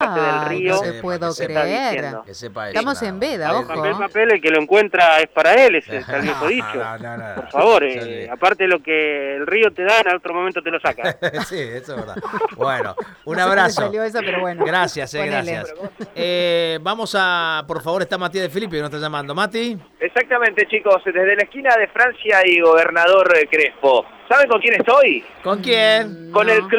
parte del río. No te puedo creer. Que sepa eso. Estamos en veda, ojo. Papel, el que lo encuentra es para él, ese está el viejo dicho. No. Por favor, aparte lo que el río te da, en otro momento te lo saca. Sí, eso es verdad. Bueno, un No sé abrazo. cómo salió eso, pero bueno. Gracias, Ponele. gracias. Vamos a, por favor, está Matías de Filippi que nos está llamando. Mati. Exactamente, chicos, desde la esquina de Francia y Gobernador Crespo. ¿Saben con quién estoy? ¿Con quién? Con el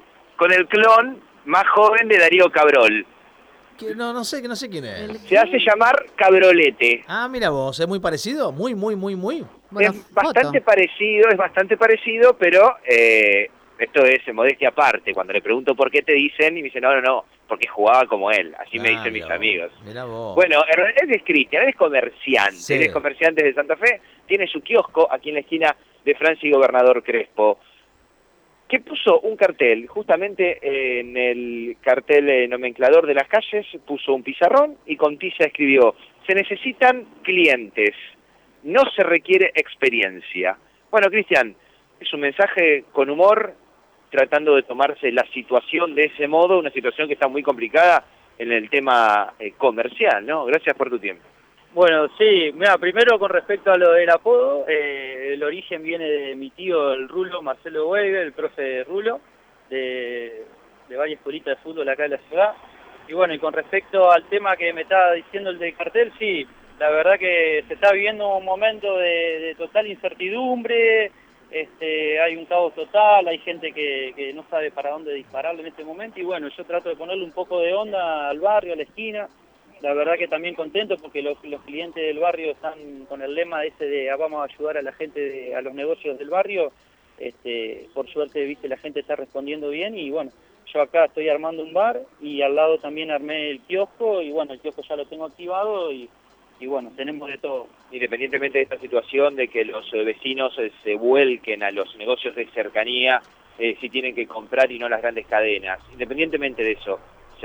clon más joven de Darío Cabrol. No sé quién es. Se hace llamar Cabrolete. Ah, mira vos, es muy parecido, muy. Bueno, Es bastante parecido, pero esto es modestia aparte. Cuando le pregunto por qué te dicen, y me dicen, no, porque jugaba como él. Así me dicen mis amigos. Mira vos. Bueno, en realidad es Cristian, él es comerciante. Sí. Él es comerciante de Santa Fe, tiene su kiosco aquí en la esquina de Francia y Gobernador Crespo, que puso un cartel, justamente en el cartel nomenclador de las calles, puso un pizarrón y con tiza escribió: se necesitan clientes, no se requiere experiencia. Bueno, Cristian, es un mensaje con humor, tratando de tomarse la situación de ese modo, una situación que está muy complicada en el tema comercial, ¿no? Gracias por tu tiempo. Bueno, sí, mira, primero con respecto a lo del apodo, el origen viene de mi tío, el Rulo, Marcelo Weber, el profe Rulo, de varias escuelitas de fútbol acá de la ciudad. Y bueno, y con respecto al tema que me estaba diciendo el del cartel, sí, la verdad que se está viviendo un momento de total incertidumbre, hay un caos total, hay gente que no sabe para dónde dispararle en este momento, y bueno, yo trato de ponerle un poco de onda al barrio, a la esquina. La verdad que también contento porque los clientes del barrio están con el lema ese de vamos a ayudar a la gente, a los negocios del barrio. Por suerte, viste, la gente está respondiendo bien y bueno, yo acá estoy armando un bar y al lado también armé el kiosco y bueno, el kiosco ya lo tengo activado y bueno, tenemos de todo. Independientemente de esta situación de que los vecinos se vuelquen a los negocios de cercanía, si tienen que comprar y no las grandes cadenas, independientemente de eso,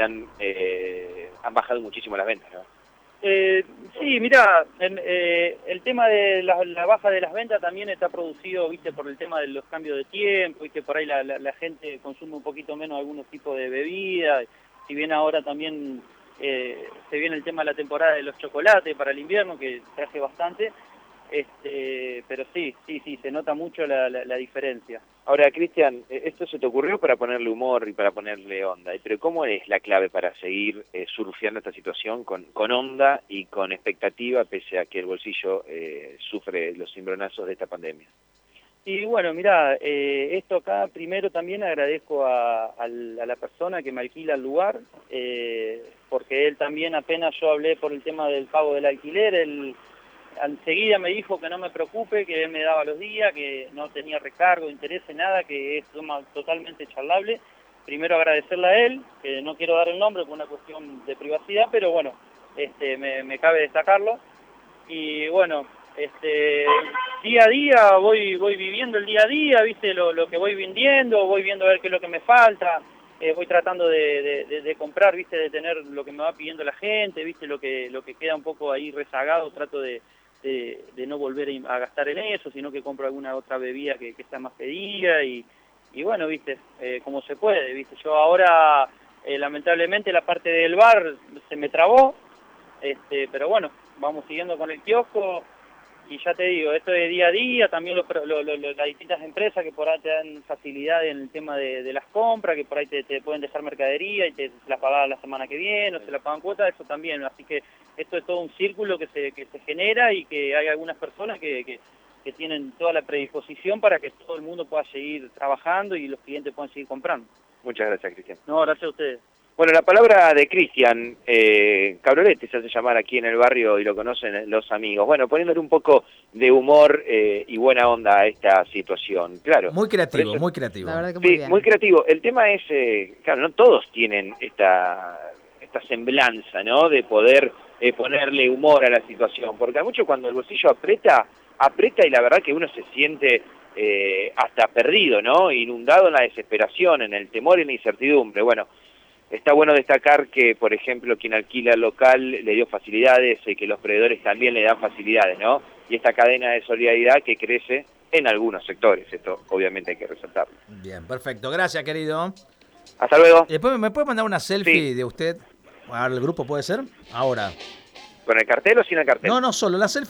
han bajado muchísimo las ventas, ¿no? Sí, mira, el tema de la baja de las ventas también está producido, viste, por el tema de los cambios de tiempo, viste, por ahí la gente consume un poquito menos algunos tipos de bebidas, si bien ahora también se viene el tema de la temporada de los chocolates para el invierno, que se hace bastante, pero sí, se nota mucho la diferencia. Ahora, Cristian, esto se te ocurrió para ponerle humor y para ponerle onda, pero ¿cómo es la clave para seguir surfeando esta situación con onda y con expectativa, pese a que el bolsillo sufre los cimbronazos de esta pandemia? Y bueno, mira, esto acá primero también agradezco a la persona que me alquila el lugar, porque él también apenas yo hablé por el tema del pago del alquiler, él enseguida me dijo que no me preocupe, que él me daba los días, que no tenía recargo, interés, nada, que es totalmente charlable. Primero agradecerle a él, que no quiero dar el nombre por una cuestión de privacidad, pero bueno, me cabe destacarlo. Y bueno, día a día voy viviendo el día a día, viste, lo que voy vendiendo, voy viendo a ver qué es lo que me falta, voy tratando de comprar, viste, de tener lo que me va pidiendo la gente, viste, lo que queda un poco ahí rezagado, trato de no volver a gastar en eso, sino que compro alguna otra bebida que está más pedida y bueno, viste, como se puede, viste. Yo ahora, lamentablemente, la parte del bar se me trabó, pero bueno, vamos siguiendo con el kiosco y ya te digo, esto de día a día, también las distintas empresas que por ahí te dan facilidad en el tema de las compras, que por ahí te pueden dejar mercadería y te la pagan la semana que viene o se la pagan cuotas, eso también, así que esto es todo un círculo que se genera y que hay algunas personas que tienen toda la predisposición para que todo el mundo pueda seguir trabajando y los clientes puedan seguir comprando. Muchas gracias, Cristian. No, gracias a ustedes. Bueno, la palabra de Cristian, Cabrolete se hace llamar aquí en el barrio y lo conocen los amigos. Bueno, poniéndole un poco de humor y buena onda a esta situación, claro. Muy creativo, muy creativo. La verdad que muy Sí, bien. muy creativo. El tema es, claro, no todos tienen esta semblanza, ¿no?, de poder ponerle humor a la situación, porque a mucho cuando el bolsillo aprieta y la verdad que uno se siente hasta perdido, ¿no?, inundado en la desesperación, en el temor y en la incertidumbre. Bueno, está bueno destacar que, por ejemplo, quien alquila el local le dio facilidades y que los proveedores también le dan facilidades, ¿no? Y esta cadena de solidaridad que crece en algunos sectores, esto obviamente hay que resaltarlo. Bien, perfecto. Gracias, querido. Hasta luego. Y después me puede mandar una selfie Sí. de usted. A ver, el grupo puede ser. Ahora. ¿Con el cartel o sin el cartel? No, solo la selfie.